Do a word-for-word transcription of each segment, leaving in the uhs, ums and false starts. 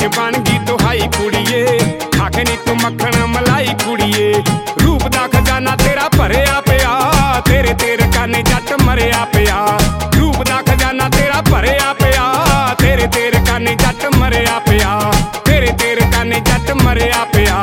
के बन गई दुहाई कुड़िए, खाके नी तू मक्खन मलाई कुड़िए। रूप दा खजाना तेरा भरिया पिया, तेरे तेरे काने जट मरिया पिया। रूप दा खजाना तेरा भरिया पिया, तेरे तेरे काने जट मरिया पिया। तेरे तेरे काने जट मरिया पिया।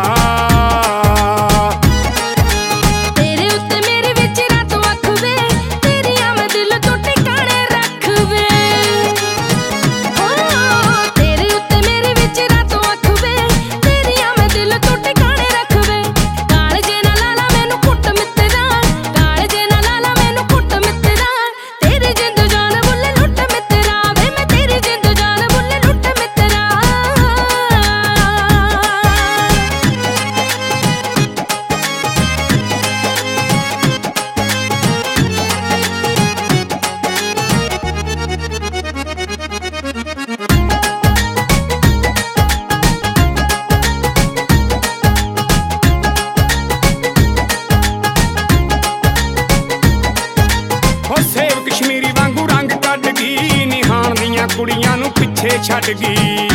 कश्मीरी वांगू रंग कट गई, निहाण दियां कुड़ियां नू पिछे छड्ड गई।